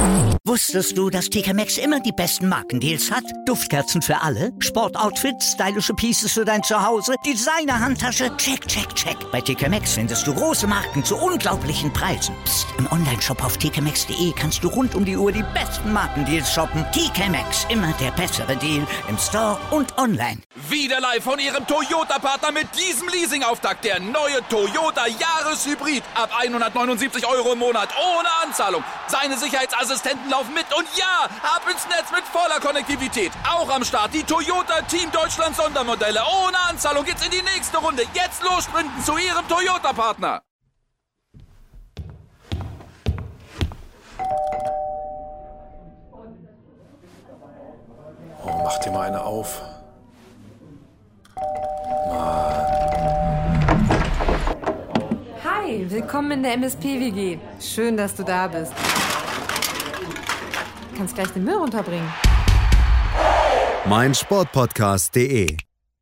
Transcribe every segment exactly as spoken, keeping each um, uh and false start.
Wusstest du, dass T K Maxx immer die besten Markendeals hat? Duftkerzen für alle, Sportoutfits, stylische Pieces für dein Zuhause, Designer-Handtasche, check, check, check. Bei T K Maxx findest du große Marken zu unglaublichen Preisen. Psst. Im Onlineshop auf t k maxx punkt d e kannst du rund um die Uhr die besten Markendeals shoppen. T K Maxx, immer der bessere Deal im Store und online. Wieder live von Ihrem Toyota-Partner mit diesem Leasing-Auftakt. Der neue Toyota Jahreshybrid. Ab hundertneunundsiebzig Euro im Monat. Ohne Anzahlung. Seine Sicherheitsassistenten laufen mit. Und ja, ab ins Netz mit voller Konnektivität. Auch am Start die Toyota Team Deutschland Sondermodelle. Ohne Anzahlung geht's in die nächste Runde. Jetzt los sprinten zu Ihrem Toyota-Partner. Oh, mach dir mal eine auf. Hi, willkommen in der M S P-W G. Schön, dass du da bist. Du kannst gleich den Müll runterbringen. mein Sportpodcast punkt de.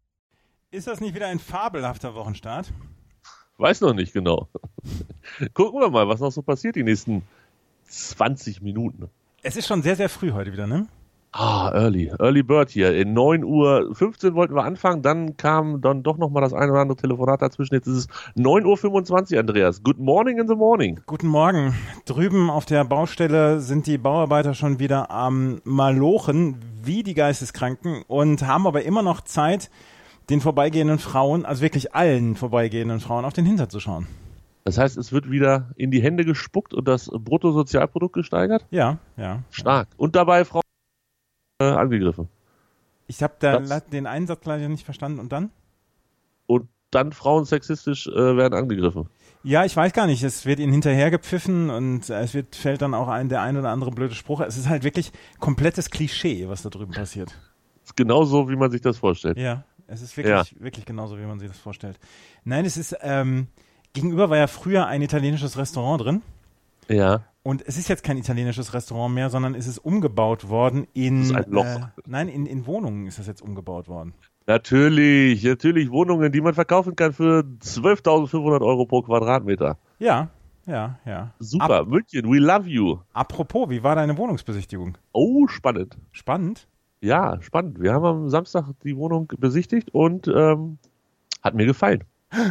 Ist das nicht wieder ein fabelhafter Wochenstart? Weiß noch nicht genau. Gucken wir mal, was noch so passiert die nächsten zwanzig Minuten. Es ist schon sehr, sehr früh heute wieder, ne? Ah, Early. Early Bird hier. In neun Uhr fünfzehn wollten wir anfangen, dann kam dann doch nochmal das ein oder andere Telefonat dazwischen. Jetzt ist es neun Uhr fünfundzwanzig, Andreas. Good morning in the morning. Guten Morgen. Drüben auf der Baustelle sind die Bauarbeiter schon wieder am Malochen, wie die Geisteskranken, und haben aber immer noch Zeit, den vorbeigehenden Frauen, also wirklich allen vorbeigehenden Frauen, auf den Hintern zu schauen. Das heißt, es wird wieder in die Hände gespuckt und das Bruttosozialprodukt gesteigert? Ja, ja. Stark. Und dabei Frauen äh, angegriffen. Ich habe da das, den Einsatz leider nicht verstanden. Und dann? Und dann Frauen sexistisch äh, werden angegriffen. Ja, ich weiß gar nicht. Es wird ihnen hinterher gepfiffen und es wird, fällt dann auch ein, der ein oder andere blöde Spruch. Es ist halt wirklich komplettes Klischee, was da drüben passiert. Es ist genauso, wie man sich das vorstellt. Ja, es ist wirklich, ja. wirklich genauso, wie man sich das vorstellt. Nein, es ist, ähm, gegenüber war ja früher ein italienisches Restaurant drin. Ja. Und es ist jetzt kein italienisches Restaurant mehr, sondern es ist umgebaut worden in, das ist ein Loch. Äh, nein, in, in Wohnungen ist das jetzt umgebaut worden. Natürlich, natürlich Wohnungen, die man verkaufen kann für zwölftausendfünfhundert Euro pro Quadratmeter. Ja, ja, ja. Super, Ap- München, we love you. Apropos, wie war deine Wohnungsbesichtigung? Oh, spannend. Spannend? Ja, spannend. Wir haben am Samstag die Wohnung besichtigt und ähm, hat mir gefallen.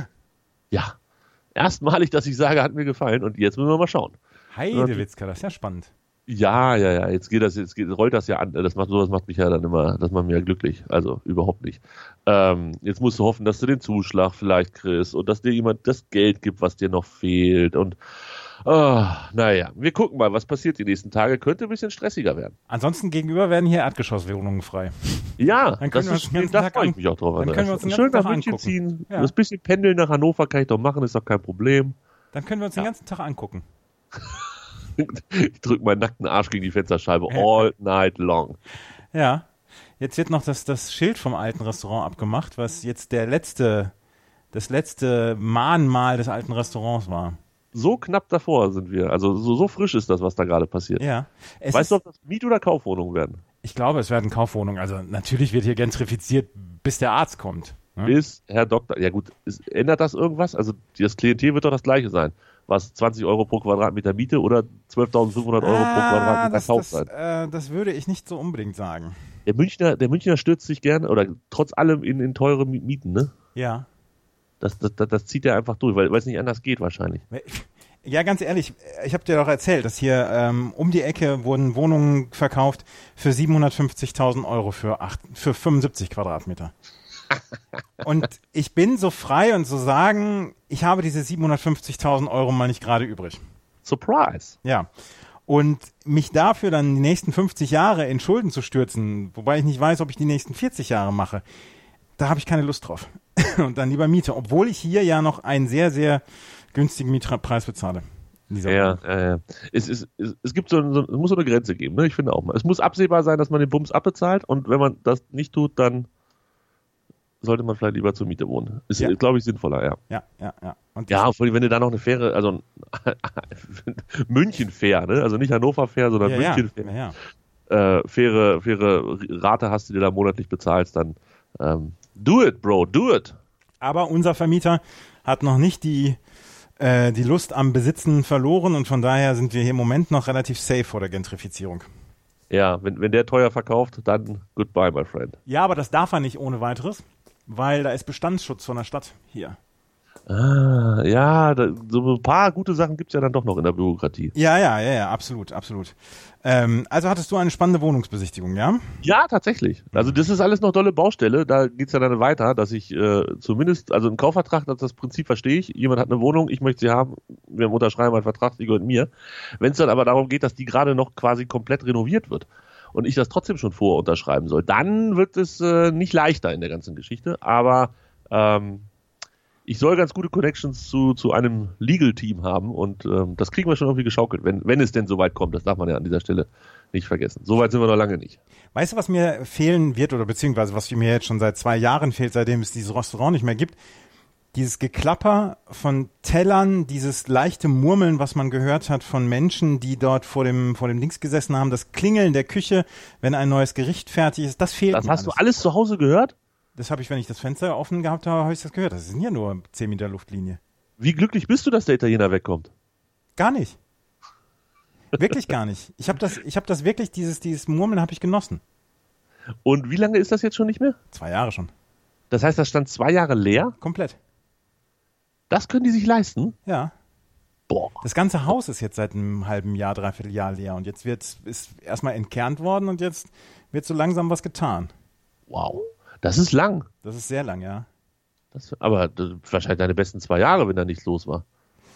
Ja, erstmalig, dass ich sage, hat mir gefallen, und jetzt müssen wir mal schauen. Heidewitzka, das ist ja spannend. Ja, ja, ja, jetzt geht das, jetzt geht, rollt das ja an. Das macht, sowas macht mich ja dann immer, das macht mich ja glücklich. Also überhaupt nicht. Ähm, jetzt musst du hoffen, dass du den Zuschlag vielleicht kriegst und dass dir jemand das Geld gibt, was dir noch fehlt. Und oh, naja, wir gucken mal, was passiert die nächsten Tage. Könnte ein bisschen stressiger werden. Ansonsten gegenüber werden hier Erdgeschosswohnungen frei. Ja, dann das ist, da freue ich mich auch drauf. Dann können wir uns den schön ganzen nach Tag München angucken. ziehen. Ja. Das bisschen pendeln nach Hannover kann ich doch machen, ist doch kein Problem. Dann können wir uns ja. den ganzen Tag angucken. Ich drücke meinen nackten Arsch gegen die Fensterscheibe all night long. Ja, jetzt wird noch das, das Schild vom alten Restaurant abgemacht, was jetzt der letzte, das letzte Mahnmal des alten Restaurants war. So knapp davor sind wir. Also so, so frisch ist das, was da gerade passiert. Ja. Es weißt ist, du, ob das Miet- oder Kaufwohnungen werden? Ich glaube, es werden Kaufwohnungen. Also natürlich wird hier gentrifiziert, bis der Arzt kommt. Ne? Bis Herr Doktor. Ja gut, ist, ändert das irgendwas? Also das Klientel wird doch das gleiche sein. Was zwanzig Euro pro Quadratmeter Miete oder zwölftausendfünfhundert Euro ah, pro Quadratmeter das, Kauf das, sein? äh, das würde ich nicht so unbedingt sagen. Der Münchner, der Münchner stürzt sich gerne, oder trotz allem in, in teure Mieten, ne? Ja. Das, das, das, das zieht er einfach durch, weil es nicht anders geht wahrscheinlich. Ja, ganz ehrlich, ich habe dir doch erzählt, dass hier ähm, um die Ecke wurden Wohnungen verkauft für siebenhundertfünfzigtausend Euro für, acht, für fünfundsiebzig Quadratmeter. Und ich bin so frei und so sagen, ich habe diese siebenhundertfünfzigtausend Euro mal nicht gerade übrig. Surprise. Ja. Und mich dafür dann die nächsten fünfzig Jahre in Schulden zu stürzen, wobei ich nicht weiß, ob ich die nächsten vierzig Jahre mache, da habe ich keine Lust drauf. Und dann lieber Miete, obwohl ich hier ja noch einen sehr, sehr günstigen Mietpreis bezahle. Ja, äh, es, es, es, es gibt so, so, es muss so eine Grenze geben, ne? Ich finde auch mal. Es muss absehbar sein, dass man den Bums abbezahlt, und wenn man das nicht tut, dann sollte man vielleicht lieber zur Miete wohnen. Ist, ja. glaube ich, sinnvoller, ja. Ja, ja, ja. Und ja, vor allem, wenn du da noch eine Fähre, also München-Fähr, ne? Also nicht Hannover-Fähr, sondern ja, München-Fähr. Ja, ja. Äh, faire, faire Rate hast, die du da monatlich bezahlst, dann ähm, do it, bro, do it. Aber unser Vermieter hat noch nicht die äh, die Lust am Besitzen verloren und von daher sind wir hier im Moment noch relativ safe vor der Gentrifizierung. Ja, wenn, wenn der teuer verkauft, dann goodbye, my friend. Ja, aber das darf er nicht ohne weiteres, weil da ist Bestandsschutz von der Stadt hier. Ah, ja, da, so ein paar gute Sachen gibt's ja dann doch noch in der Bürokratie. Ja, ja, ja, ja, absolut, absolut. Ähm, also hattest du eine spannende Wohnungsbesichtigung, ja? Ja, tatsächlich. Also das ist alles noch dolle Baustelle. Da geht's ja dann weiter, dass ich äh, zumindest, also im Kaufvertrag, das, das Prinzip verstehe ich. Jemand hat eine Wohnung, ich möchte sie haben, wir unterschreiben einen Vertrag, die gehört mir. Wenn es dann aber darum geht, dass die gerade noch quasi komplett renoviert wird und ich das trotzdem schon vorher unterschreiben soll, dann wird es äh, nicht leichter in der ganzen Geschichte. Aber ähm, ich soll ganz gute Connections zu, zu einem Legal-Team haben und ähm, das kriegen wir schon irgendwie geschaukelt, wenn, wenn es denn so weit kommt. Das darf man ja an dieser Stelle nicht vergessen. So weit sind wir noch lange nicht. Weißt du, was mir fehlen wird oder beziehungsweise was mir jetzt schon seit zwei Jahren fehlt, seitdem es dieses Restaurant nicht mehr gibt? Dieses Geklapper von Tellern, dieses leichte Murmeln, was man gehört hat von Menschen, die dort vor dem, vor dem Dings gesessen haben, das Klingeln der Küche, wenn ein neues Gericht fertig ist, das fehlt mir. Das hast du alles zu Hause gehört? Das habe ich, wenn ich das Fenster offen gehabt habe, habe ich das gehört. Das sind ja nur zehn Meter Luftlinie. Wie glücklich bist du, dass der Italiener wegkommt? Gar nicht. Wirklich gar nicht. Ich habe das, ich habe das wirklich, dieses, dieses Murmeln habe ich genossen. Und wie lange ist das jetzt schon nicht mehr? Zwei Jahre schon. Das heißt, das stand zwei Jahre leer? Komplett. Das können die sich leisten? Ja. Boah. Das ganze Haus ist jetzt seit einem halben Jahr, dreiviertel Jahr leer und jetzt wird, ist erstmal entkernt worden und jetzt wird so langsam was getan. Wow. Das ist lang. Das ist sehr lang, ja. Das, aber das, wahrscheinlich deine besten zwei Jahre, wenn da nichts los war.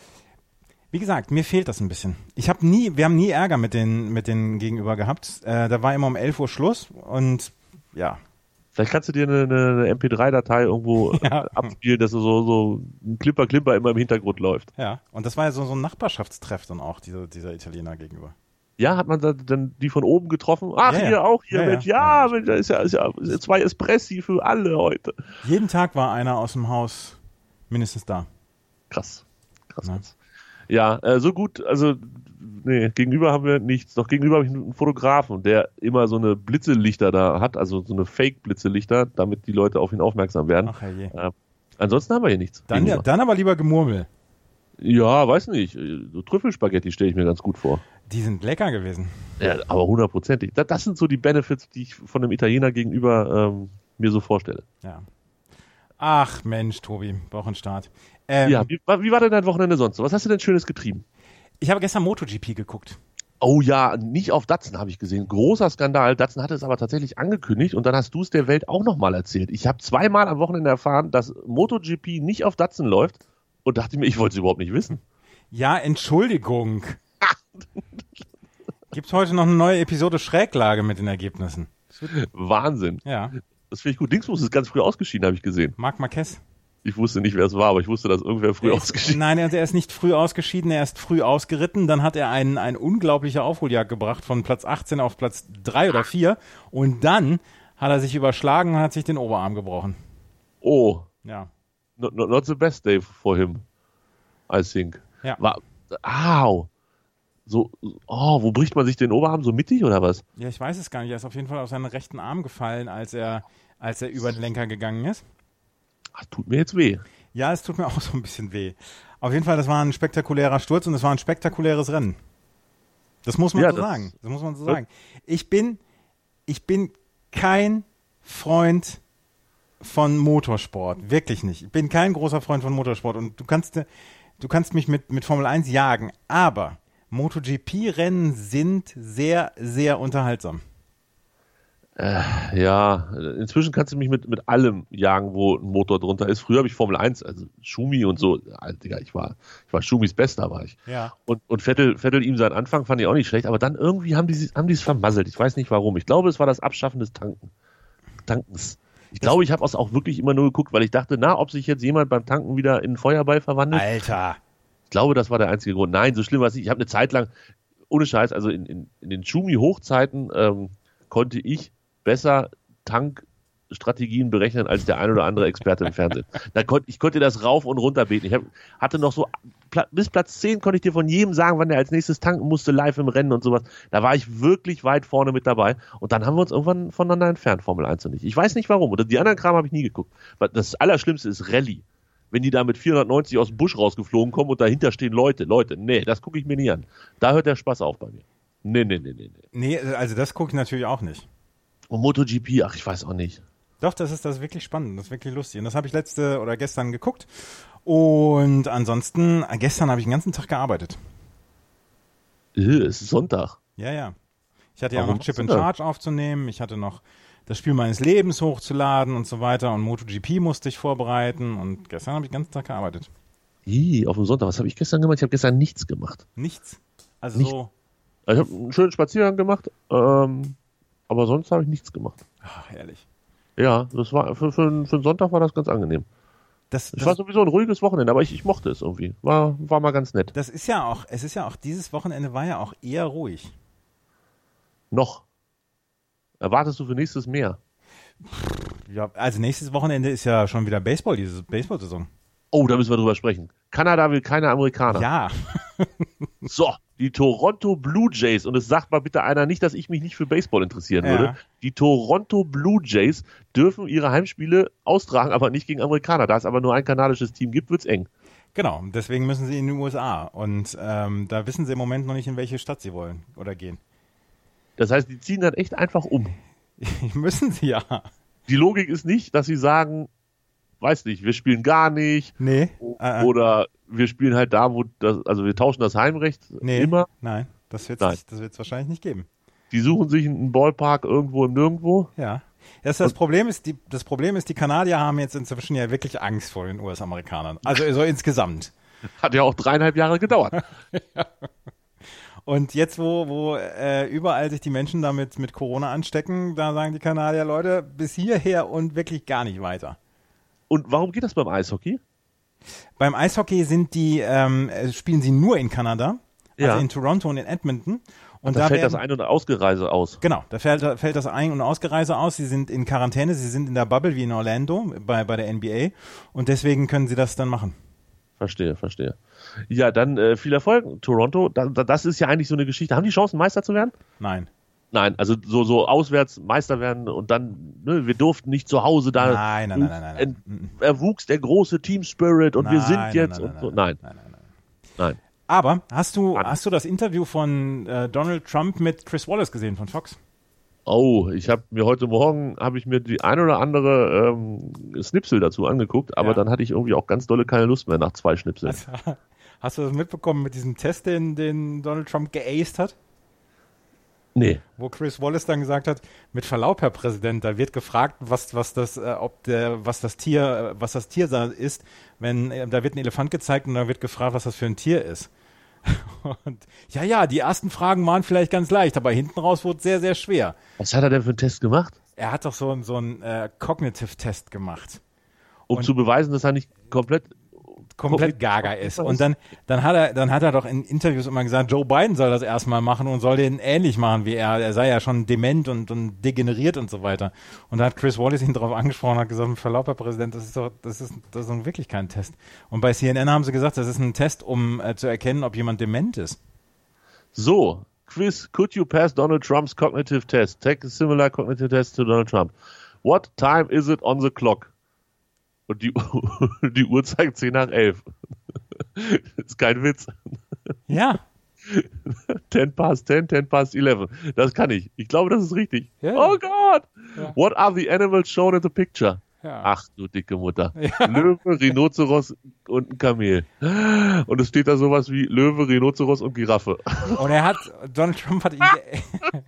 Wie gesagt, mir fehlt das ein bisschen. Ich habe nie, wir haben nie Ärger mit den, mit den Gegenüber gehabt. Äh, da war immer um elf Uhr Schluss und ja. Vielleicht kannst du dir eine, eine M P drei Datei irgendwo Ja. abspielen, dass so, so ein Klimper-Klimper immer im Hintergrund läuft. Ja. Und das war ja so, so ein Nachbarschaftstreff dann auch, dieser, dieser Italiener gegenüber. Ja, hat man da dann die von oben getroffen? Ach, Ja, ja. hier auch, hier, Ja, Mensch, ja. ja, Mensch, da ist ja, ist ja zwei Espressi für alle heute. Jeden Tag war einer aus dem Haus mindestens da. Krass. Krass. Ja. krass. Ja, äh, so gut, also, nee, gegenüber haben wir nichts. Doch gegenüber habe ich einen Fotografen, der immer so eine Blitzelichter da hat, also so eine Fake-Blitzelichter, damit die Leute auf ihn aufmerksam werden. Ach herrje. Äh, ansonsten haben wir hier nichts. Dann, ja, gegenüber. dann aber lieber Gemurmel. Ja, weiß nicht. So Trüffelspaghetti stelle ich mir ganz gut vor. Die sind lecker gewesen. Ja, aber hundertprozentig. Das, das sind so die Benefits, die ich von einem Italiener gegenüber ähm, mir so vorstelle. Ja. Ach Mensch, Tobi, Wochenstart. Ähm, Ja, wie, wie war denn dein Wochenende sonst? Was hast du denn Schönes getrieben? Ich habe gestern MotoGP geguckt. Oh ja, nicht auf Datsun habe ich gesehen. Großer Skandal. Datsun hatte es aber tatsächlich angekündigt und dann hast du es der Welt auch nochmal erzählt. Ich habe zweimal am Wochenende erfahren, dass MotoGP nicht auf Datsun läuft und dachte mir, ich wollte es überhaupt nicht wissen. Ja, Entschuldigung. Gibt's heute noch eine neue Episode Schräglage mit den Ergebnissen? Wahnsinn. Ja, Das finde ich gut. Dingsbus ist ganz früh ausgeschieden, habe ich gesehen. Marc Marquez. Ich wusste nicht, wer es war, aber ich wusste, dass irgendwer früh Er ist, ausgeschieden nein, er er ist nicht früh ausgeschieden, er ist früh ausgeritten. Dann hat er einen, einen unglaubliche Aufholjagd gebracht von Platz achtzehn auf Platz drei oder vier. Und dann hat er sich überschlagen und hat sich den Oberarm gebrochen. Oh, Ja. not, not, not the best day for him, I think. Ja. War, au. So, oh, wo bricht man sich den Oberarm? So mittig oder was? Ja, ich weiß es gar nicht. Er ist auf jeden Fall auf seinen rechten Arm gefallen, als er, als er über den Lenker gegangen ist. Ach, tut mir jetzt weh. Ja, es tut mir auch so ein bisschen weh. Auf jeden Fall, das war ein spektakulärer Sturz und es war ein spektakuläres Rennen. Das muss man Ja, so das- sagen. Das muss man so sagen. Ich bin, ich bin kein Freund von Motorsport. Wirklich nicht. Ich bin kein großer Freund von Motorsport und du kannst, du kannst mich mit, mit Formel eins jagen, aber MotoGP-Rennen sind sehr, sehr unterhaltsam. Ja, inzwischen kannst du mich mit, mit allem jagen, wo ein Motor drunter ist. Früher habe ich Formel eins, also Schumi und so. Alter, Digga, ich war, ich war Schumis Bester, war ich. Ja. Und, und Vettel, Vettel ihm seinen Anfang fand ich auch nicht schlecht, aber dann irgendwie haben die haben die es vermasselt. Ich weiß nicht warum. Ich glaube, es war das Abschaffen des Tanken. Tankens. Ich glaube, ich habe es auch wirklich immer nur geguckt, weil ich dachte, na, ob sich jetzt jemand beim Tanken wieder in einen Feuerball verwandelt. Alter. Ich glaube, das war der einzige Grund. Nein, so schlimm war es nicht. Ich habe eine Zeit lang, ohne Scheiß, also in, in, in den Schumi-Hochzeiten ähm, konnte ich besser Tankstrategien berechnen als der ein oder andere Experte im Fernsehen. Da konnt, ich konnte das rauf und runter beten. Ich hab, hatte noch so, Pla- bis Platz zehn konnte ich dir von jedem sagen, wann der als nächstes tanken musste, live im Rennen und sowas. Da war ich wirklich weit vorne mit dabei. Und dann haben wir uns irgendwann voneinander entfernt, Formel eins und ich. Ich weiß nicht warum. Oder die anderen Kram habe ich nie geguckt. Das Allerschlimmste ist Rallye. wenn die da mit vierhundertneunzig aus dem Busch rausgeflogen kommen und dahinter stehen Leute. Leute, nee, das gucke ich mir nie an. Da hört der Spaß auf bei mir. Nee, nee, nee, nee. Nee, nee also das gucke ich natürlich auch nicht. Und MotoGP, ach, ich weiß auch nicht. Doch, das ist das ist wirklich spannend, das ist wirklich lustig. Und das habe ich letzte oder gestern geguckt. Und ansonsten, gestern habe ich den ganzen Tag gearbeitet. Äh, es ist Sonntag. Ja, ja. Ich hatte ja Warum noch Chip machst in du das? Charge aufzunehmen, ich hatte noch das Spiel meines Lebens hochzuladen und so weiter und MotoGP musste ich vorbereiten und gestern habe ich den ganzen Tag gearbeitet. Ih, auf dem Sonntag, was habe ich gestern gemacht? Ich habe gestern nichts gemacht. Nichts? Also Nicht. so, Ich habe einen schönen Spaziergang gemacht, ähm, aber sonst habe ich nichts gemacht. ach, herrlich. Ja, das war für, für, für einen Sonntag war das ganz angenehm. Das, Es das, war sowieso ein ruhiges Wochenende, aber ich, ich mochte es irgendwie. War, war mal ganz nett. das ist ja auch, es ist ja auch, dieses Wochenende war ja auch eher ruhig. Noch. Erwartest du für nächstes mehr? Ja, also nächstes Wochenende ist ja schon wieder Baseball, diese Baseball-Saison. Oh, da müssen wir drüber sprechen. Kanada will keine Amerikaner. Ja. So, die Toronto Blue Jays, und es sagt mal bitte einer nicht, dass ich mich nicht für Baseball interessieren Ja. würde. Die Toronto Blue Jays dürfen ihre Heimspiele austragen, aber nicht gegen Amerikaner. Da es aber nur ein kanadisches Team gibt, wird's eng. Genau, deswegen müssen sie in die U S A und ähm, da wissen sie im Moment noch nicht, in welche Stadt sie wollen oder gehen. Das heißt, die ziehen dann echt einfach um. Müssen sie ja. Die Logik ist nicht, dass sie sagen, weiß nicht, wir spielen gar nicht. Nee. Äh, Oder wir spielen halt da, wo das, also wir tauschen das Heimrecht nee. immer. Nein, das wird Nein. es wahrscheinlich nicht geben. Die suchen sich einen Ballpark irgendwo im Nirgendwo. Ja. Das, das, Problem ist, die, das Problem ist, die Kanadier haben jetzt inzwischen ja wirklich Angst vor den U S-Amerikanern. Also so insgesamt. Hat ja auch dreieinhalb Jahre gedauert. Und jetzt, wo, wo äh, überall sich die Menschen damit mit Corona anstecken, da sagen die Kanadier, Leute, bis hierher und wirklich gar nicht weiter. Und warum geht das beim Eishockey? Beim Eishockey sind die, ähm, äh, spielen sie nur in Kanada, also Ja. in Toronto und in Edmonton. Und Da, da fällt werden, das Ein- und Ausgereise aus. Genau, da fällt, fällt das Ein- und Ausgereise aus. Sie sind in Quarantäne, sie sind in der Bubble wie in Orlando bei, bei der N B A und deswegen können sie das dann machen. Verstehe, verstehe. Ja, dann äh, viel Erfolg. Toronto, da, da, das ist ja eigentlich so eine Geschichte. Haben die Chancen, Meister zu werden? Nein. Nein, also so, so auswärts Meister werden und dann, ne, wir durften nicht zu Hause da. Nein, nein, nein, nein, nein, nein. Ent- Erwuchs der große Team Spirit und wir Nein, sind nein, jetzt nein, und nein, so. nein, Nein, nein, nein, nein. nein. Aber hast du, Mann. hast du das Interview von äh, Donald Trump mit Chris Wallace gesehen von Fox? Oh, ich habe mir heute Morgen, habe ich mir die ein oder andere ähm, Schnipsel dazu angeguckt, aber Ja. dann hatte ich irgendwie auch ganz dolle keine Lust mehr nach zwei Schnipseln. Also, hast du das mitbekommen mit diesem Test, den, den Donald Trump geaced hat? Nee. Wo Chris Wallace dann gesagt hat, mit Verlaub, Herr Präsident, da wird gefragt, was, was das, äh, ob der, was das Tier, äh, was das Tier da ist, wenn, äh, da wird ein Elefant gezeigt und da wird gefragt, was das für ein Tier ist. Und ja, ja, die ersten Fragen waren vielleicht ganz leicht, aber hinten raus wurde es sehr, sehr schwer. Was hat er denn für einen Test gemacht? Er hat doch so, einen- so einen äh, Cognitive-Test gemacht. Um Und- zu beweisen, dass er nicht komplett komplett gaga ist. Und dann, dann hat er, dann hat er doch in Interviews immer gesagt, Joe Biden soll das erstmal machen und soll den ähnlich machen wie er. Er sei ja schon dement und, und degeneriert und so weiter. Und da hat Chris Wallace ihn darauf angesprochen und hat gesagt, mit Verlaub, Herr Präsident, das ist doch, das ist, das ist doch wirklich kein Test. Und bei C N N haben sie gesagt, das ist ein Test, um äh, zu erkennen, ob jemand dement ist. So, Quiz, could you pass Donald Trump's cognitive test? Take a similar cognitive test to Donald Trump. What time is it on the clock? Und die, die Uhr zeigt zehn nach elf. Ist kein Witz. Ja. ten past ten, ten past eleven. Das kann ich. Ich glaube, das ist richtig. Ja. Oh Gott! Ja. What are the animals shown in the picture? Ja. Ach du dicke Mutter. Löwe, Rhinoceros und ein Kamel. Und es steht da sowas wie Löwe, Rhinoceros und Giraffe. Und er hat, Donald Trump hat ihn, ge-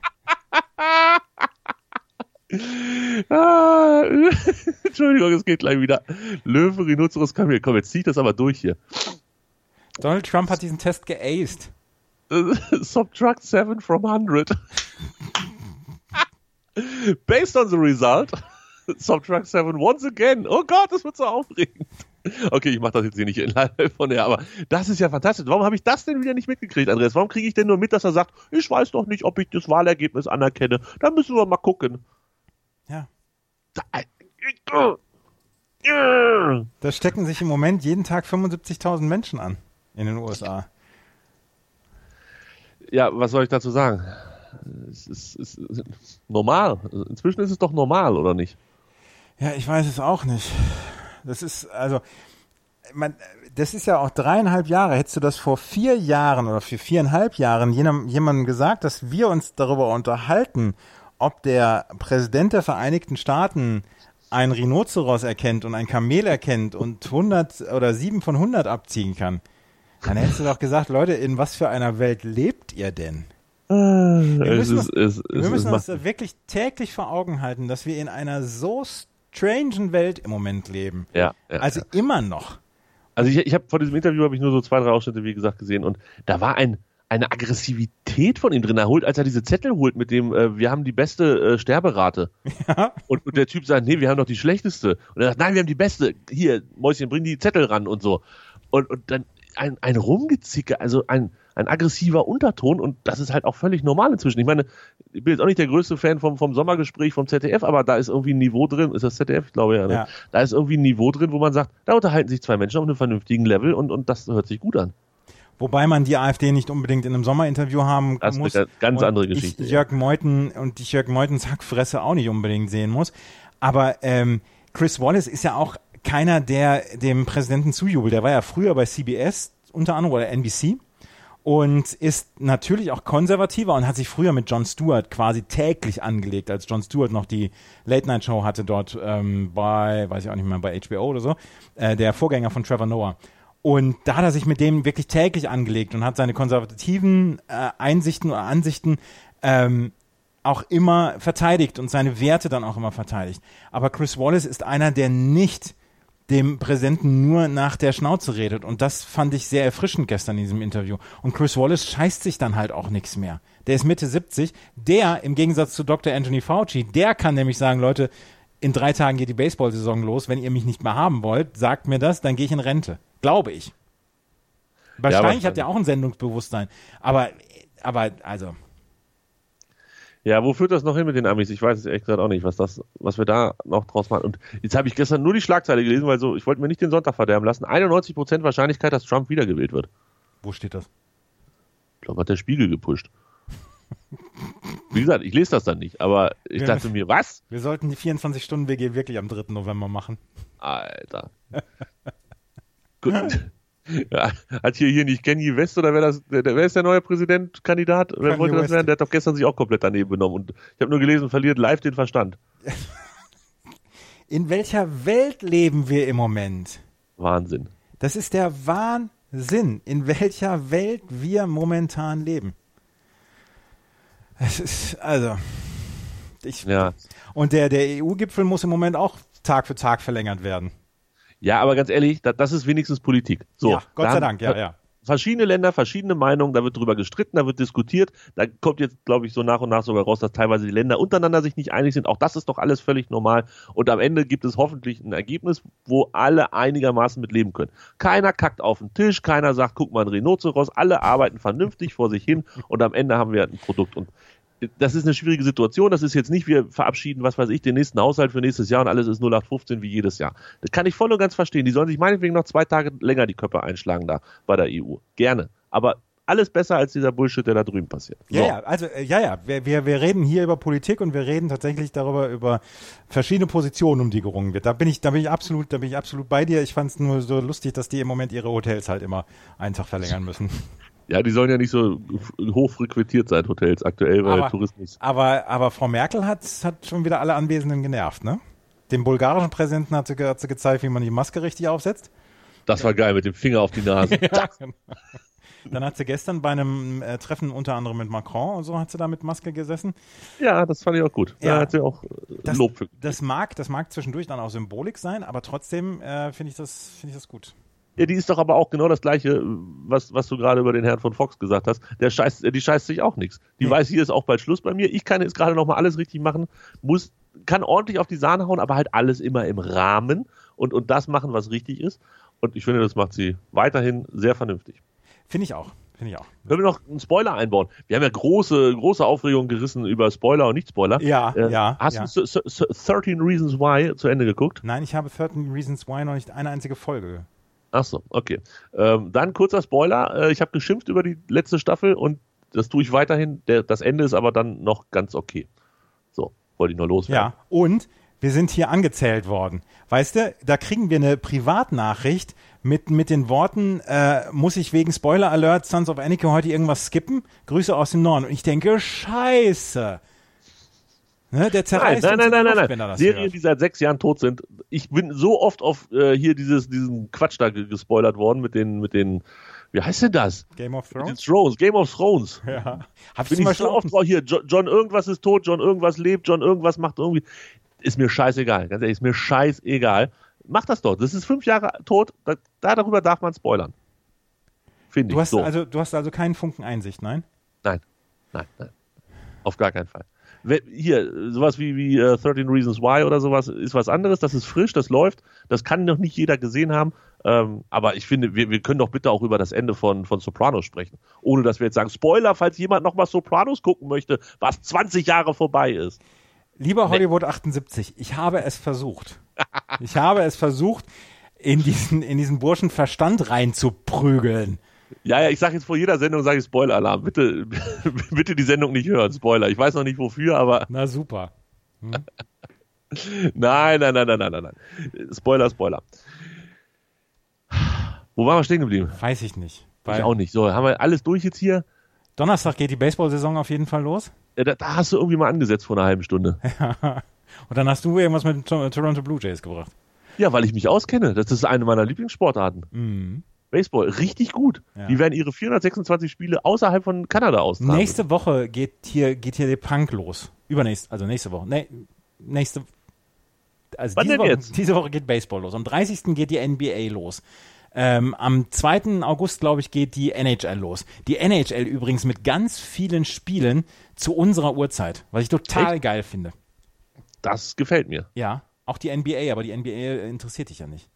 Ah, Entschuldigung, es geht gleich wieder. Löwe, Rhinoceros, Kamel. Komm, jetzt zieh ich das aber durch hier. Donald Trump hat diesen Test geaced. Subtract seven from one hundred. Based on the result, subtract seven once again. Oh Gott, das wird so aufregend. Okay, ich mache das jetzt hier nicht live von der, aber das ist ja fantastisch. Warum habe ich das denn wieder nicht mitgekriegt, Andreas? Warum kriege ich denn nur mit, dass er sagt, ich weiß doch nicht, ob ich das Wahlergebnis anerkenne. Da müssen wir mal gucken. Ja. Da, Da stecken sich im Moment jeden Tag fünfundsiebzigtausend Menschen an in den U S A. Ja, was soll ich dazu sagen? Es ist, es ist normal. Inzwischen ist es doch normal, oder nicht? Ja, ich weiß es auch nicht. Das ist, also, man, das ist ja auch dreieinhalb Jahre. Hättest du das vor vier Jahren oder für viereinhalb Jahren jemandem, jemandem gesagt, dass wir uns darüber unterhalten, ob der Präsident der Vereinigten Staaten ein Rhinoceros erkennt und ein Kamel erkennt und hundert oder sieben von hundert abziehen kann, dann hättest du doch gesagt, Leute, in was für einer Welt lebt ihr denn? Wir müssen, es uns, ist, es, wir müssen uns wirklich täglich vor Augen halten, dass wir in einer so strangen Welt im Moment leben. Ja, ja, also ja. immer noch. Also ich, ich habe vor diesem Interview habe ich nur so zwei, drei Ausschnitte, wie gesagt, gesehen und da war ein eine Aggressivität von ihm drin. Er holt, als er diese Zettel holt mit dem, äh, wir haben die beste äh, Sterberate. Ja. Und, und der Typ sagt, nee, wir haben doch die schlechteste. Und er sagt, nein, wir haben die beste. Hier, Mäuschen, bring die Zettel ran und so. Und, und dann ein, ein Rumgezicke, also ein, ein aggressiver Unterton und das ist halt auch völlig normal inzwischen. Ich meine, ich bin jetzt auch nicht der größte Fan vom, vom Sommergespräch vom Z D F, aber da ist irgendwie ein Niveau drin, ist das Z D F? Ich glaube ja, ne? Ja. Da ist irgendwie ein Niveau drin, wo man sagt, da unterhalten sich zwei Menschen auf einem vernünftigen Level und, und das hört sich gut an. Wobei man die AfD nicht unbedingt in einem Sommerinterview haben das muss. Das ist eine ganz und andere Geschichte. Ich Jörg Meuthen und die Jörg Meutens Hackfresse auch nicht unbedingt sehen muss. Aber ähm, Chris Wallace ist ja auch keiner, der dem Präsidenten zujubelt. Der war ja früher bei C B S unter anderem oder N B C und ist natürlich auch konservativer und hat sich früher mit Jon Stewart quasi täglich angelegt, als Jon Stewart noch die Late-Night-Show hatte dort ähm, bei, weiß ich auch nicht mehr, bei H B O oder so, äh, der Vorgänger von Trevor Noah. Und da hat er sich mit dem wirklich täglich angelegt und hat seine konservativen äh, Einsichten oder Ansichten ähm, auch immer verteidigt und seine Werte dann auch immer verteidigt. Aber Chris Wallace ist einer, der nicht dem Präsidenten nur nach der Schnauze redet. Und das fand ich sehr erfrischend gestern in diesem Interview. Und Chris Wallace scheißt sich dann halt auch nichts mehr. Der ist Mitte siebzig. Der, im Gegensatz zu Doktor Anthony Fauci, der kann nämlich sagen, Leute, in drei Tagen geht die Baseball-Saison los. Wenn ihr mich nicht mehr haben wollt, sagt mir das, dann gehe ich in Rente. Glaube ich. Wahrscheinlich ja, hat er auch ein Sendungsbewusstsein. Aber, aber, also. Ja, wo führt das noch hin mit den Amis? Ich weiß es ehrlich gesagt auch nicht, was das, was wir da noch draus machen. Und jetzt habe ich gestern nur die Schlagzeile gelesen, weil so, ich wollte mir nicht den Sonntag verderben lassen. einundneunzig Prozent Wahrscheinlichkeit, dass Trump wiedergewählt wird. Wo steht das? Ich glaube, hat der Spiegel gepusht. Wie gesagt, ich lese das dann nicht, aber ich wir, dachte mir, was? Wir sollten die vierundzwanzig-Stunden-W G wirklich am dritten November machen. Alter. Gut. Ja, hat hier, hier nicht Kanye West oder wer das, der, wer ist der neue Präsidentkandidat? Wer wollte das werden? Der hat doch gestern sich auch komplett daneben benommen und ich habe nur gelesen, verliert live den Verstand. In welcher Welt leben wir im Moment? Wahnsinn. Das ist der Wahnsinn, in welcher Welt wir momentan leben. Es ist, also, ich, ja. Und der, der E U-Gipfel muss im Moment auch Tag für Tag verlängert werden. Ja, aber ganz ehrlich, das, das ist wenigstens Politik. So, ja, Gott sei Dank, ja, ja. Verschiedene Länder, verschiedene Meinungen, da wird drüber gestritten, da wird diskutiert. Da kommt jetzt, glaube ich, so nach und nach sogar raus, dass teilweise die Länder untereinander sich nicht einig sind. Auch das ist doch alles völlig normal. Und am Ende gibt es hoffentlich ein Ergebnis, wo alle einigermaßen mit leben können. Keiner kackt auf den Tisch, keiner sagt, guck mal, ein Rhinoceros. Alle arbeiten vernünftig vor sich hin und am Ende haben wir ein Produkt. Und das ist eine schwierige Situation. Das ist jetzt nicht, wir verabschieden, was weiß ich, den nächsten Haushalt für nächstes Jahr und alles ist null acht fünfzehn wie jedes Jahr. Das kann ich voll und ganz verstehen. Die sollen sich meinetwegen noch zwei Tage länger die Köpfe einschlagen da bei der E U. Gerne. Aber alles besser als dieser Bullshit, der da drüben passiert. So. Ja, ja, also, äh, ja, ja. Wir, wir, wir reden hier über Politik und wir reden tatsächlich darüber, über verschiedene Positionen, um die gerungen wird. Da bin ich, da bin ich absolut, da bin ich absolut bei dir. Ich fand es nur so lustig, dass die im Moment ihre Hotels halt immer einen Tag verlängern müssen. Ja, die sollen ja nicht so hoch frequentiert sein, Hotels aktuell, weil aber, Tourismus. Aber, aber Frau Merkel hat, hat schon wieder alle Anwesenden genervt, ne? Dem bulgarischen Präsidenten hat sie, hat sie gezeigt, wie man die Maske richtig aufsetzt. Das war geil, mit dem Finger auf die Nase. Ja, genau. Dann hat sie gestern bei einem äh, Treffen unter anderem mit Macron und so hat sie da mit Maske gesessen. Ja, das fand ich auch gut. Ja, da hat sie auch äh, das, Lob für. Das mag, das mag zwischendurch dann auch Symbolik sein, aber trotzdem äh, finde ich das, finde ich das gut. Ja, die ist doch aber auch genau das Gleiche, was, was du gerade über den Herrn von Fox gesagt hast. Der scheißt, die scheißt sich auch nichts. Die nee. weiß, hier ist auch bald Schluss bei mir. Ich kann jetzt gerade nochmal alles richtig machen, muss, kann ordentlich auf die Sahne hauen, aber halt alles immer im Rahmen und, und das machen, was richtig ist. Und ich finde, das macht sie weiterhin sehr vernünftig. Finde ich auch. Finde ich auch. Können wir noch einen Spoiler einbauen? Wir haben ja große, große Aufregung gerissen über Spoiler und Nicht-Spoiler. Ja, äh, ja. Hast ja. du thirteen Reasons Why zu Ende geguckt? Nein, ich habe thirteen Reasons Why noch nicht eine einzige Folge. Ach so, okay. Ähm, dann kurzer Spoiler. Äh, ich habe geschimpft über die letzte Staffel und das tue ich weiterhin. Der, das Ende ist aber dann noch ganz okay. So, wollte ich nur loswerden. Ja, und wir sind hier angezählt worden. Weißt du, da kriegen wir eine Privatnachricht, mit, mit den Worten, äh, muss ich wegen Spoiler Alert Sons of Anarchy heute irgendwas skippen? Grüße aus dem Norden. Und ich denke, scheiße. Ne, der zerreißt nein, nein, nein, nein, nein, wenn er nein. das Serien, hört. die seit sechs Jahren tot sind. Ich bin so oft auf äh, hier dieses, diesen Quatsch da ge- gespoilert worden mit den, mit den, wie heißt denn das? Game of Mit den Thrones? Thrones, Game of Thrones. Ja. Hab ich Bin zum ich Beispiel so auch oft drauf, hier, Jo- John irgendwas ist tot, John irgendwas lebt, John irgendwas macht irgendwie. Ist mir scheißegal, ganz ehrlich, ist mir scheißegal. Mach das doch, das ist fünf Jahre tot, da, da darüber darf man spoilern. Finde Du ich hast, so. also, du hast also keinen Funken Einsicht, nein? Nein, nein, nein. Auf gar keinen Fall. Wenn- Hier, sowas wie, wie uh, thirteen Reasons Why oder sowas ist was anderes, das ist frisch, das läuft, das kann noch nicht jeder gesehen haben, ähm, aber ich finde, wir, wir können doch bitte auch über das Ende von, von Sopranos sprechen, ohne dass wir jetzt sagen, Spoiler, falls jemand noch mal Sopranos gucken möchte, was zwanzig Jahre vorbei ist. Lieber Hollywood achtundsiebzig, ich habe es versucht. Ich habe es versucht, in diesen, in diesen Burschen Verstand reinzuprügeln. Ja, ja, ich sage jetzt vor jeder Sendung, sage ich Spoiler-Alarm, bitte, bitte die Sendung nicht hören, Spoiler, ich weiß noch nicht wofür, aber Na super. nein, nein, nein, nein, nein, nein, nein, Spoiler, Spoiler. Wo waren wir stehen geblieben? Weiß ich nicht. Weil Ich auch nicht. So, haben wir alles durch jetzt hier? Donnerstag geht die Baseball-Saison auf jeden Fall los. Ja, da, da hast du irgendwie mal angesetzt vor einer halben Stunde. Und dann hast du irgendwas mit den Tor- Toronto Blue Jays gebracht. Ja, weil ich mich auskenne. Das ist eine meiner Lieblingssportarten. Mhm. Baseball, richtig gut. Ja. Die werden ihre vierhundertsechsundzwanzig Spiele außerhalb von Kanada austragen. Nächste Woche geht hier, geht hier der Punk los. Übernächste, also nächste Woche. Nee, nächste, also Wann diese denn Woche, jetzt? diese Woche geht Baseball los. Am dreißigsten geht die N B A los. Ähm, am zweiten August, glaube ich, geht die N H L los. Die N H L übrigens mit ganz vielen Spielen zu unserer Uhrzeit, was ich total Echt? geil finde. Das gefällt mir. Ja, auch die N B A, aber die N B A interessiert dich ja nicht.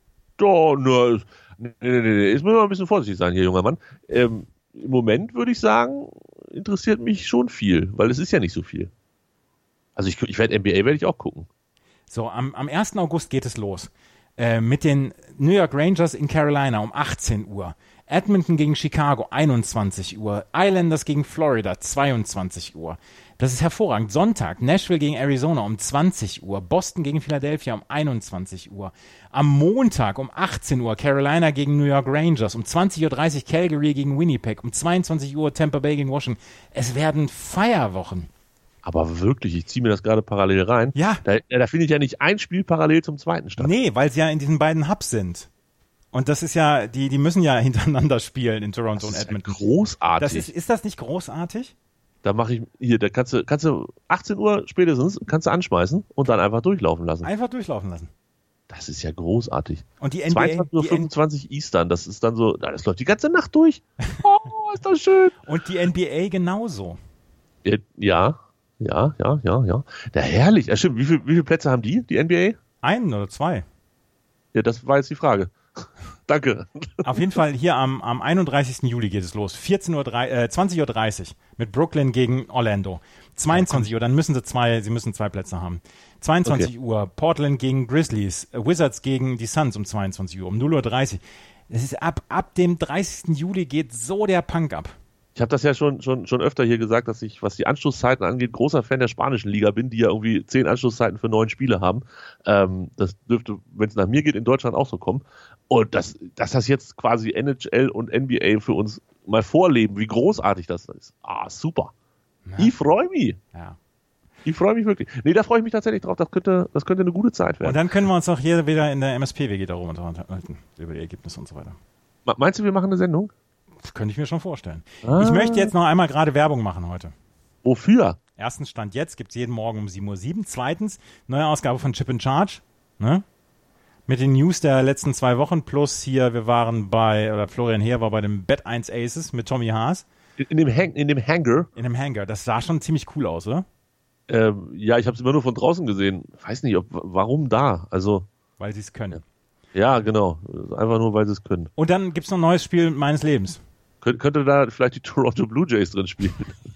Doch, ne, nee, nee, nee, jetzt müssen wir mal ein bisschen vorsichtig sein hier, junger Mann. Ähm, Im Moment würde ich sagen, interessiert mich schon viel, weil es ist ja nicht so viel. Also ich, ich werde N B A werde ich auch gucken. So, am, am ersten August geht es los. Äh, mit den New York Rangers in Carolina um achtzehn Uhr. Edmonton gegen Chicago, einundzwanzig Uhr. Islanders gegen Florida, zweiundzwanzig Uhr. Das ist hervorragend. Sonntag, Nashville gegen Arizona um zwanzig Uhr. Boston gegen Philadelphia um einundzwanzig Uhr. Am Montag um achtzehn Uhr Carolina gegen New York Rangers. Um zwanzig Uhr dreißig Calgary gegen Winnipeg. Um zweiundzwanzig Uhr Tampa Bay gegen Washington. Es werden Feierwochen. Aber wirklich, ich ziehe mir das gerade parallel rein. Ja. Da, da findet ja nicht ein Spiel parallel zum zweiten statt. Nee, weil sie ja in diesen beiden Hubs sind. Und das ist ja, die, die müssen ja hintereinander spielen in Toronto Das und ist ja Edmonton. großartig. Das ist, ist das nicht großartig? Da mache ich, hier, da kannst du, kannst du achtzehn Uhr spätestens, kannst du anschmeißen und dann einfach durchlaufen lassen. Einfach durchlaufen lassen. Das ist ja großartig. Und die N B A, zweiundzwanzig Uhr die N- fünfundzwanzig Eastern, das ist dann so, das läuft die ganze Nacht durch. Oh, ist das schön. und die N B A genauso. Ja, ja, ja, ja, ja, ja. Der herrlich. Ja, stimmt. Wie, viel, wie viele Plätze haben die, die N B A? Einen oder zwei. Ja, das war jetzt die Frage. Danke. Auf jeden Fall hier am, am einunddreißigsten Juli geht es los. vierzehn Uhr, äh, zwanzig Uhr dreißig mit Brooklyn gegen Orlando. zweiundzwanzig Uhr, dann müssen sie zwei, sie müssen zwei Plätze haben. zweiundzwanzig Okay. Uhr, Portland gegen Grizzlies, äh, Wizards gegen die Suns um zweiundzwanzig Uhr, um null Uhr dreißig. Es ist ab, ab dem dreißigsten Juli geht so der Punk ab. Ich habe das ja schon, schon, schon öfter hier gesagt, dass ich, was die Anschlusszeiten angeht, großer Fan der spanischen Liga bin, die ja irgendwie zehn Anschlusszeiten für neun Spiele haben. Ähm, das dürfte, wenn es nach mir geht, in Deutschland auch so kommen. Und das, dass das jetzt quasi N H L und N B A für uns mal vorleben, wie großartig das ist. Ah, super. Ich freue mich. Ja. Ich freue mich wirklich. Nee, da freue ich mich tatsächlich drauf. Das könnte, das könnte eine gute Zeit werden. Und dann können wir uns auch hier wieder in der M S P W G darüber unterhalten, über die Ergebnisse und so weiter. Me- Meinst du, wir machen eine Sendung? Das könnte ich mir schon vorstellen. Ah. Ich möchte jetzt noch einmal gerade Werbung machen heute. Wofür? Erstens Stand jetzt, gibt es jeden Morgen um sieben Uhr sieben. Zweitens, neue Ausgabe von Chip and Charge. Ne? Mit den News der letzten zwei Wochen. Plus hier, wir waren bei, oder Florian Heer war bei dem Bet eins Aces mit Tommy Haas. In, in, dem, Hang, in dem Hangar? In einem Hangar. Das sah schon ziemlich cool aus, oder? Ähm, ja, ich habe es immer nur von draußen gesehen. Weiß nicht, ob, warum da? Also, Weil sie es können. ja, genau. Einfach nur, weil sie es können. Und dann gibt es noch ein neues Spiel meines Lebens. Kön könnte da vielleicht die Toronto Blue Jays drin spielen?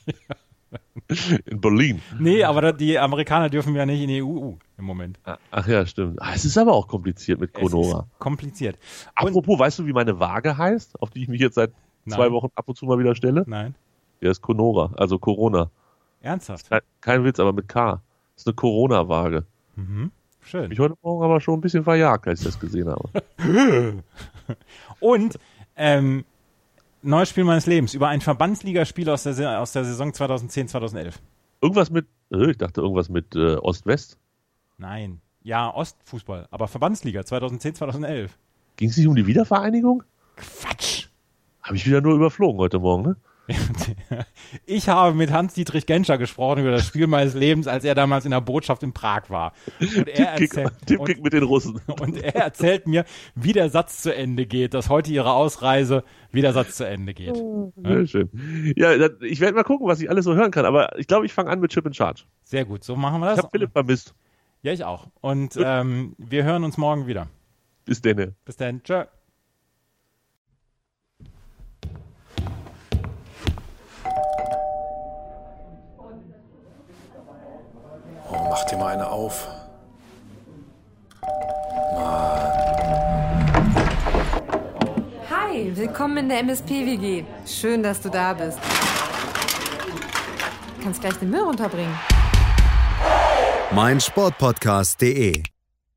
In Berlin. Nee, aber da, die Amerikaner dürfen ja nicht in die E U im Moment. Ach ja, stimmt. Ah, es ist aber auch kompliziert mit Es Konora. ist kompliziert. Und, Apropos, weißt du, wie meine Waage heißt, auf die ich mich jetzt seit Nein. zwei Wochen ab und zu mal wieder stelle? nein, Ja, ist Konora, also Corona. ernsthaft. Kein, kein Witz, aber mit K. Das ist eine Corona-Waage. Schön. Mich heute Morgen aber schon ein bisschen verjagt, als ich das gesehen habe. Und ähm, neues Spiel meines Lebens über ein Verbandsligaspiel aus der, aus der Saison zweitausendzehn, zweitausendelf. Irgendwas mit, äh, ich dachte irgendwas mit äh, Ost-West. Nein. Ja, Ostfußball, aber Verbandsliga zweitausendzehn, zweitausendelf. Ging es nicht um die Wiedervereinigung? Quatsch. Habe ich wieder nur überflogen heute Morgen, ne? Ich habe mit Hans-Dietrich Genscher gesprochen über das Spiel meines Lebens, als er damals in der Botschaft in Prag war. Und er Tippkick, erzählt, Tippkick und, mit den Russen. Und er erzählt mir, wie der Satz zu Ende geht, dass heute ihre Ausreise, wie der Satz zu Ende geht. Sehr schön. Ja, ich werde mal gucken, was ich alles so hören kann, aber ich glaube, ich fange an mit Chip in Charge. Sehr gut, so machen wir das. Ich habe Philipp vermisst. Ja, ich auch. Und ähm, wir hören uns morgen wieder. Bis denn. Bis dann. Tschö. Oh, mach dir mal eine auf. Hi, willkommen in der M S P-W G. Schön, dass du da bist. Du kannst gleich den Müll runterbringen. mein Sportpodcast punkt de.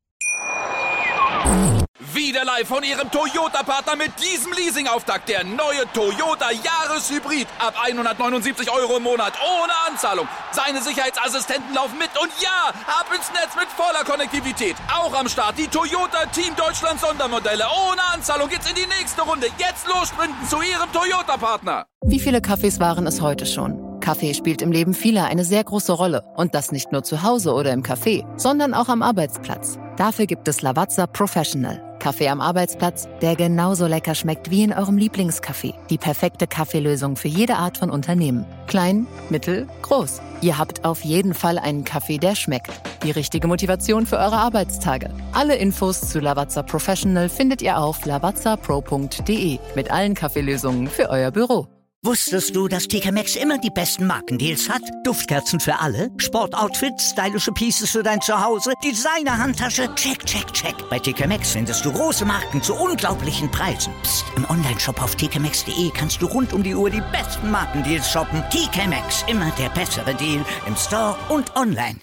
Wieder live von Ihrem Toyota-Partner mit diesem Leasing-Auftakt. Der neue Toyota Jahreshybrid. Ab hundertneunundsiebzig Euro im Monat. Ohne Anzahlung. Seine Sicherheitsassistenten laufen mit. Und ja, ab ins Netz mit voller Konnektivität. Auch am Start die Toyota Team Deutschland Sondermodelle. Ohne Anzahlung geht's in die nächste Runde. Jetzt los sprinten zu Ihrem Toyota-Partner. Wie viele Kaffees waren es heute schon? Kaffee spielt im Leben vieler eine sehr große Rolle. Und das nicht nur zu Hause oder im Café, sondern auch am Arbeitsplatz. Dafür gibt es Lavazza Professional. Kaffee am Arbeitsplatz, der genauso lecker schmeckt wie in eurem Lieblingscafé. Die perfekte Kaffeelösung für jede Art von Unternehmen. Klein, mittel, groß. Ihr habt auf jeden Fall einen Kaffee, der schmeckt. Die richtige Motivation für eure Arbeitstage. Alle Infos zu Lavazza Professional findet ihr auf lavazza pro punkt de mit allen Kaffeelösungen für euer Büro. Wusstest du, dass T K Maxx immer die besten Markendeals hat? Duftkerzen für alle, Sportoutfits, stylische Pieces für dein Zuhause, Designer-Handtasche, check, check, check. Bei T K Maxx findest du große Marken zu unglaublichen Preisen. Psst. im Onlineshop auf t k maxx punkt de kannst du rund um die Uhr die besten Markendeals shoppen. T K Maxx, immer der bessere Deal im Store und online.